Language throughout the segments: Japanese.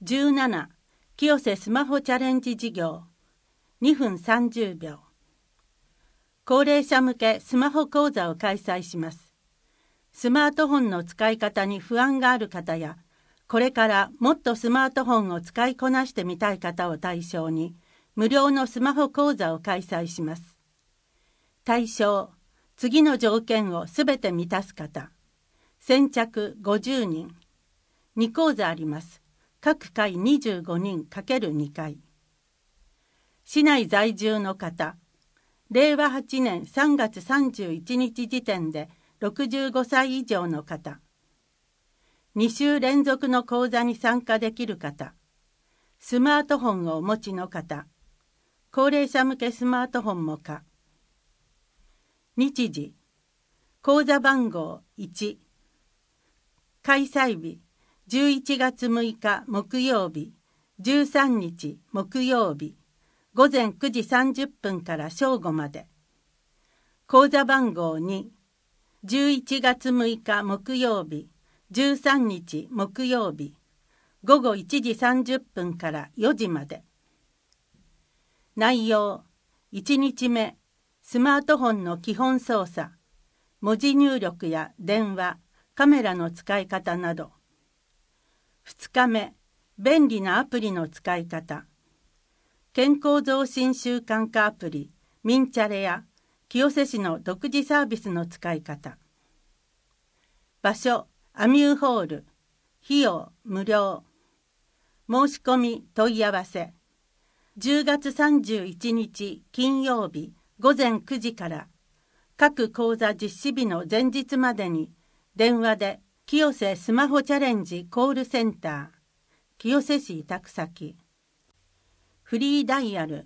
17、清瀬スマホチャレンジ事業。2分30秒。高齢者向けスマホ講座を開催します。スマートフォンの使い方に不安がある方や、これからもっとスマートフォンを使いこなしてみたい方を対象に、無料のスマホ講座を開催します。対象、次の条件をすべて満たす方。先着50人。2講座あります。各回25人 ×2 回。市内在住の方。令和8年3月31日時点で65歳以上の方。2週連続の講座に参加できる方。スマートフォンをお持ちの方。高齢者向けスマートフォンも可。日時。口座番号1。開催日。11月6日木曜日、13日木曜日、午前9時30分から正午まで。口座番号2、11月6日木曜日、13日木曜日、午後1時30分から4時まで。内容、1日目、スマートフォンの基本操作、文字入力や電話、カメラの使い方など。2日目、便利なアプリの使い方。健康増進習慣化アプリ、ミンチャレや清瀬市の独自サービスの使い方。場所、アミューホール。費用、無料。申し込み、問い合わせ。10月31日金曜日午前9時から各講座実施日の前日までに電話で清瀬スマホチャレンジコールセンター清瀬市委託先フリーダイヤル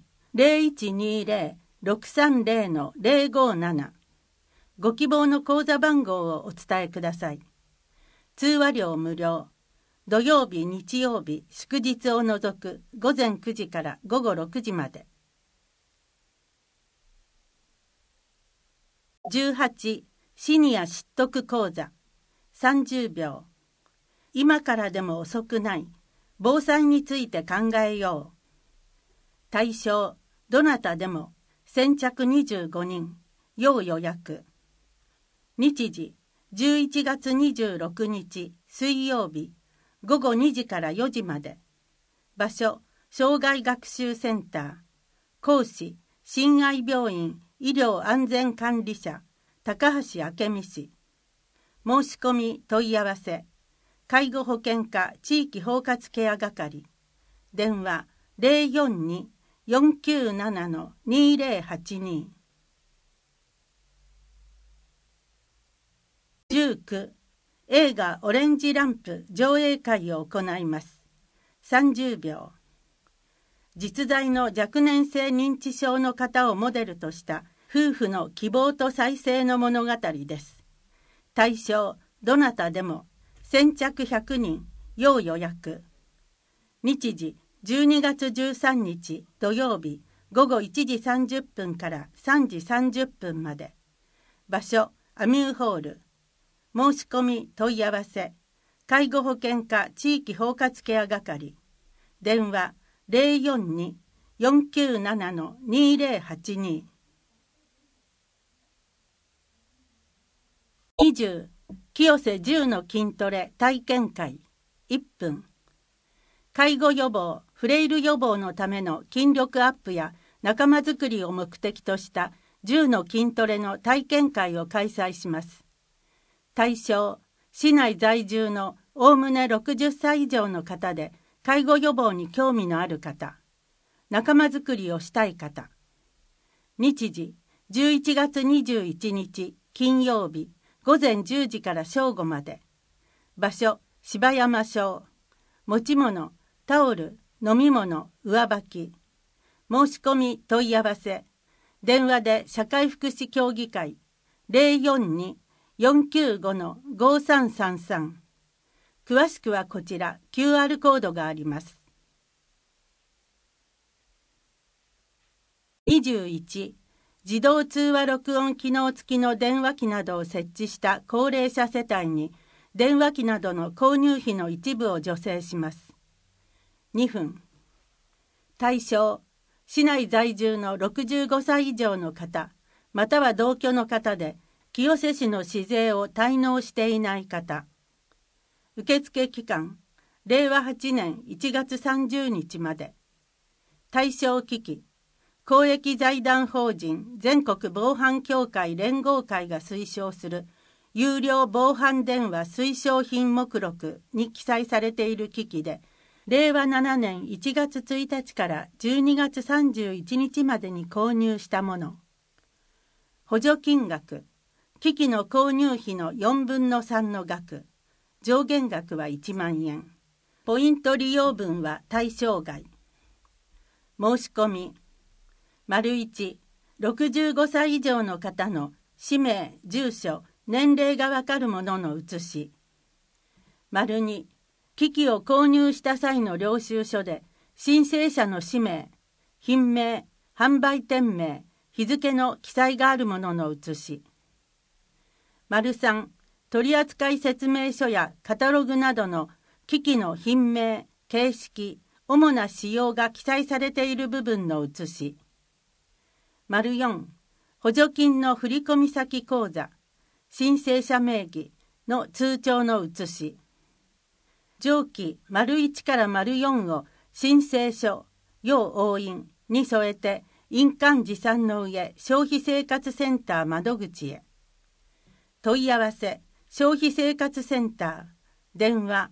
0120-630-057 ご希望の口座番号をお伝えください。通話料無料。土曜日、日曜日、祝日を除く午前9時から午後6時まで。18、シニア知得講座。30秒。今からでも遅くない。防災について考えよう。対象、どなたでも。先着25人。要予約。日時、11月26日、水曜日。午後2時から4時まで。場所、障害学習センター。講師、親愛病院医療安全管理者、高橋明美氏。申し込み問い合わせ。介護保険課地域包括ケア係。電話042-497-2082。19、映画オレンジランプ上映会を行います。30秒。実在の若年性認知症の方をモデルとした夫婦の希望と再生の物語です。対象、どなたでも。先着100人。要予約。日時、12月13日土曜日午後1時30分から3時30分まで。場所、アミューホール。申し込み問い合わせ。介護保険課地域包括ケア係。電話042-497-2082。20、清瀬10の筋トレ体験会。1分。介護予防、フレイル予防のための筋力アップや仲間づくりを目的とした10の筋トレの体験会を開催します。対象、市内在住のおおむね60歳以上の方で、介護予防に興味のある方、仲間づくりをしたい方。日時、11月21日金曜日、午前10時から正午まで。場所、柴山小。持ち物、タオル、飲み物、上履き。申し込み問い合わせ。電話で社会福祉協議会042-495-5333。詳しくはこちら QR コードがあります。21、自動通話録音機能付きの電話機などを設置した高齢者世帯に電話機などの購入費の一部を助成します。 2分。対象、市内在住の65歳以上の方、または同居の方で、清瀬市の市税を滞納していない方。受付期間、令和8年1月30日まで。対象機器、公益財団法人全国防犯協会連合会が推奨する有料防犯電話推奨品目録に記載されている機器で、令和7年1月1日から12月31日までに購入したもの。補助金額、機器の購入費の4分の3の額、上限額は1万円。ポイント利用分は対象外。申し込み。1、65歳以上の方の氏名、住所、年齢がわかるものの写し。2、機器を購入した際の領収書で申請者の氏名、品名、販売店名、日付の記載があるものの写し。3、取扱説明書やカタログなどの機器の品名、形式、主な仕様が記載されている部分の写し。4、補助金の振込先口座、申請者名義の通帳の写し。上記1から4を申請書、要押印に添えて印鑑持参の上、消費生活センター窓口へ。問い合わせ、消費生活センター、電話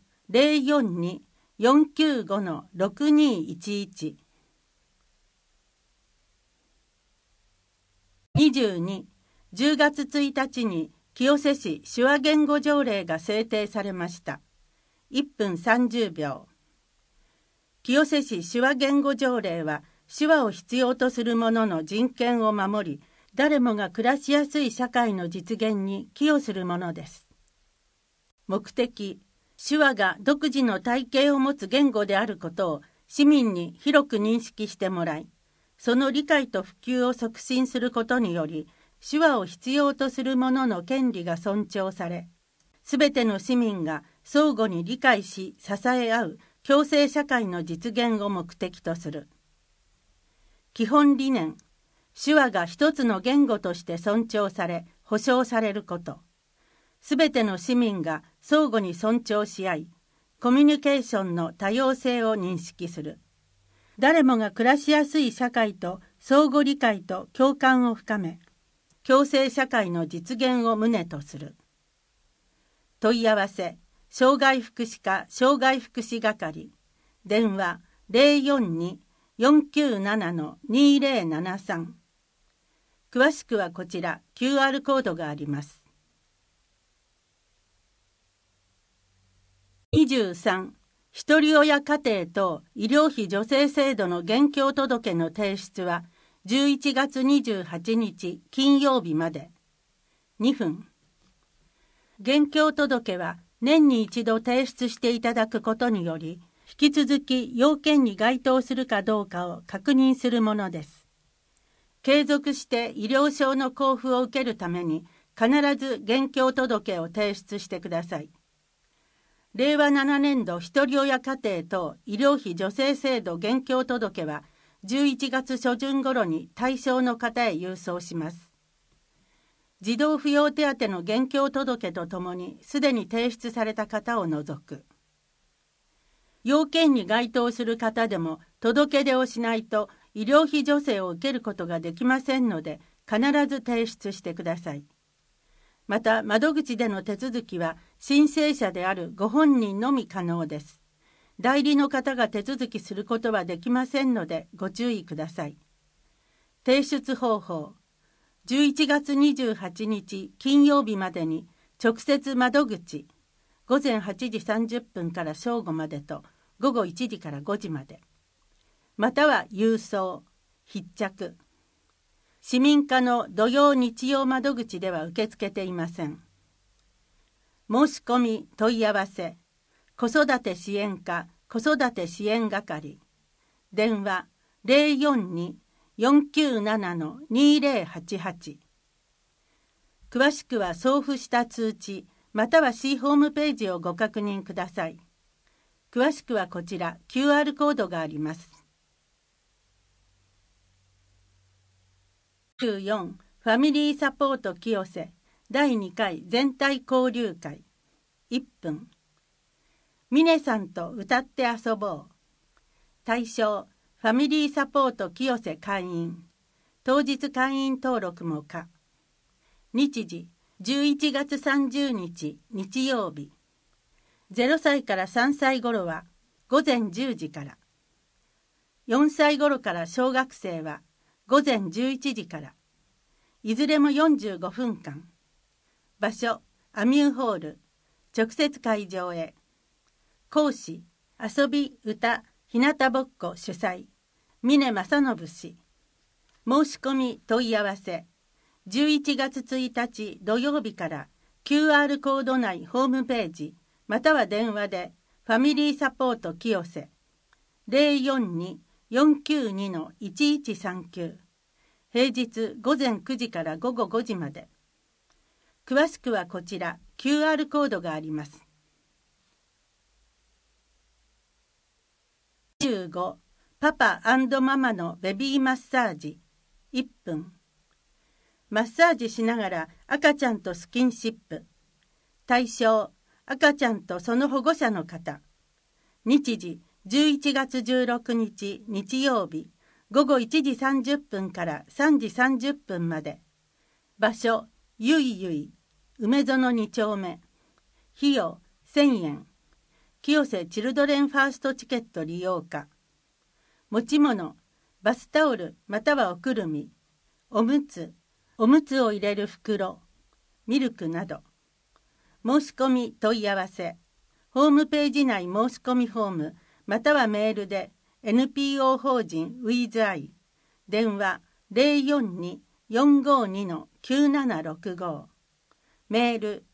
042-495-6211。22、10月1日に清瀬市手話言語条例が制定されました。1分30秒。清瀬市手話言語条例は、手話を必要とする者の人権を守り、誰もが暮らしやすい社会の実現に寄与するものです。目的、手話が独自の体系を持つ言語であることを市民に広く認識してもらい、その理解と普及を促進することにより、手話を必要とする者の権利が尊重され、すべての市民が相互に理解し支え合う共生社会の実現を目的とする。基本理念、手話が一つの言語として尊重され、保障されること。すべての市民が相互に尊重し合い、コミュニケーションの多様性を認識する。誰もが暮らしやすい社会と相互理解と共感を深め、共生社会の実現を旨とする。問い合わせ、障害福祉課障害福祉係、電話 042-497-2073。詳しくはこちら QR コードがあります。23、ひとり親家庭等医療費助成制度の現況届の提出は11月28日金曜日まで。2分。現況届は年に一度提出していただくことにより、引き続き要件に該当するかどうかを確認するものです。継続して医療証の交付を受けるために、必ず現況届を提出してください。令和7年度ひとり親家庭等医療費助成制度現況届は11月初旬頃に対象の方へ郵送します。児童扶養手当の現況届とともにすでに提出された方を除く。要件に該当する方でも届け出をしないと医療費助成を受けることができませんので、必ず提出してください。また、窓口での手続きは申請者であるご本人のみ可能です。代理の方が手続きすることはできませんのでご注意ください。提出方法、11月28日金曜日までに直接窓口、午前8時30分から正午までと午後1時から5時まで。または郵送、必着。市民課の土曜日曜窓口では受け付けていません。申し込み問い合わせ、子育て支援課子育て支援係、電話 042-497-2088。詳しくは送付した通知または市ホームページをご確認ください。 詳しくはこちら QR コードがあります。14ファミリーサポート清瀬第2回全体交流会1分。峰さんと歌って遊ぼう。対象ファミリーサポート清瀬会員。当日会員登録も可。日時11月30日日曜日。0歳から3歳頃は午前10時から。4歳頃から小学生は午前11時から。いずれも45分間。場所アミューホール。直接会場へ。講師遊び歌ひなたぼっこ主催峰正信氏。申し込み問い合わせ11月1日土曜日から QR コード内ホームページまたは電話でファミリーサポート清瀬 042-492-1139 平日午前9時から午後5時まで。詳しくはこちら QR コードがあります。15パパ&ママのベビーマッサージ1分。マッサージしながら赤ちゃんとスキンシップ。対象赤ちゃんとその保護者の方。日時11月16日日曜日午後1時30分から3時30分まで。場所ゆいゆい梅園2丁目。費用1000円。清瀬チルドレンファーストチケット利用可。持ち物バスタオルまたはおくるみ、おむつを入れる袋、ミルクなど。申し込み問い合わせホームページ内申し込みフォームまたはメールで NPO 法人 WithI 電話 042-452-9765 メール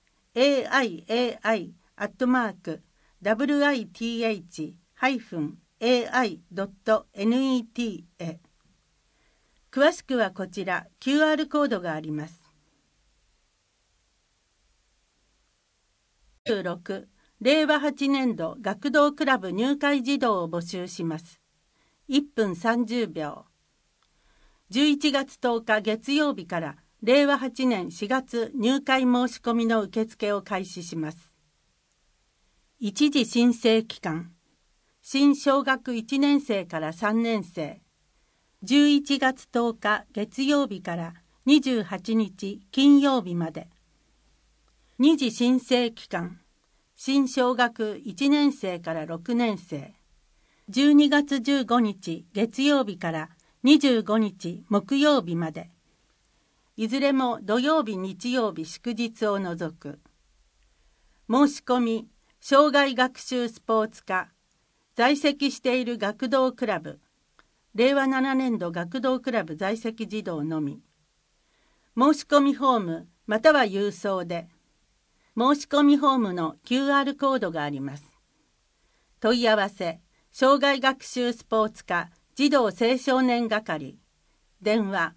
aiai@with-ai.net へ。詳しくはこちら QR コードがあります。16令和8年度学童クラブ入会児童を募集します。1分30秒。11月10日月曜日から令和8年4月入会申し込みの受付を開始します。一時申請期間新小学1年生から3年生11月10日月曜日から28日金曜日まで。二次申請期間新小学1年生から6年生12月15日月曜日から25日木曜日まで。いずれも土曜日日曜日祝日を除く。申し込み障害学習スポーツ科在籍している学童クラブ令和7年度学童クラブ在籍児童のみ。申し込みフォームまたは郵送で。申し込みフォームの QR コードがあります。問い合わせ障害学習スポーツ科児童青少年係電話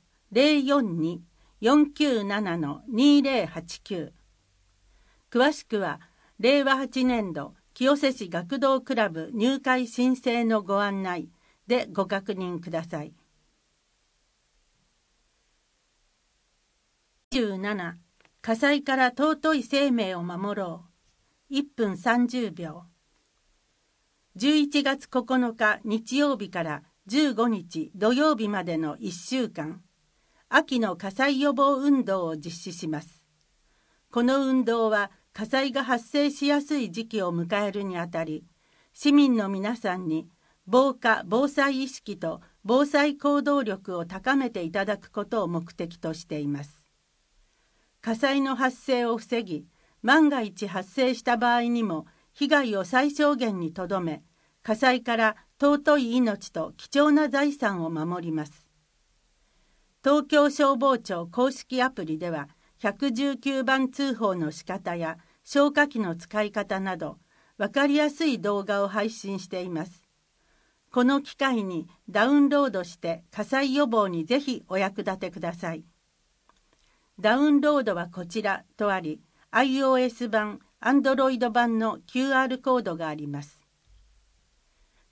042-497-2089 詳しくは令和8年度清瀬市学童クラブ入会申請のご案内でご確認ください。17火災から尊い生命を守ろう1分30秒。11月9日日曜日から15日土曜日までの1週間秋の火災予防運動を実施します。この運動は火災が発生しやすい時期を迎えるにあたり、市民の皆さんに防火・防災意識と防災行動力を高めていただくことを目的としています。火災の発生を防ぎ、万が一発生した場合にも被害を最小限にとどめ、火災から尊い命と貴重な財産を守ります。東京消防庁公式アプリでは、119番通報の仕方や消火器の使い方など分かりやすい動画を配信しています。この機会にダウンロードして火災予防にぜひお役立てください。ダウンロードはこちらとあり、iOS 版、Android 版の QR コードがあります。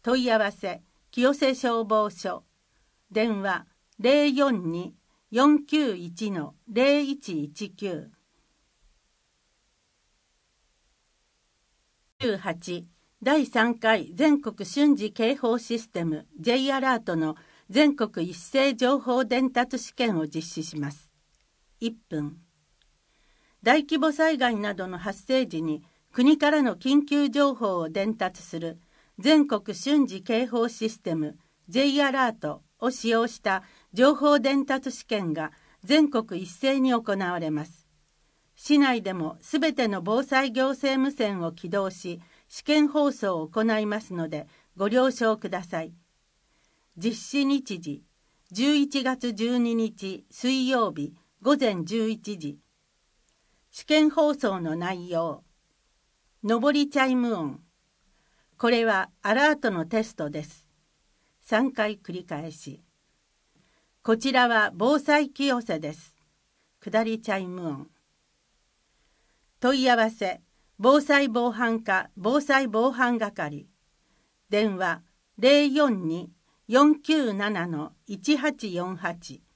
問い合わせ清瀬消防署。電話042-491-0119。18第3回全国瞬時警報システム J アラートの全国一斉情報伝達試験を実施します。1分。大規模災害などの発生時に国からの緊急情報を伝達する全国瞬時警報システム J アラートを使用した情報伝達試験が全国一斉に行われます。市内でもすべての防災行政無線を起動し、試験放送を行いますのでご了承ください。実施日時11月12日水曜日午前11時。試験放送の内容。上りチャイム音。これはアラートのテストです。3回繰り返し。こちらは防災清瀬です。下りチャイム音。問い合わせ防災防犯課防災防犯係。電話042-497-1848。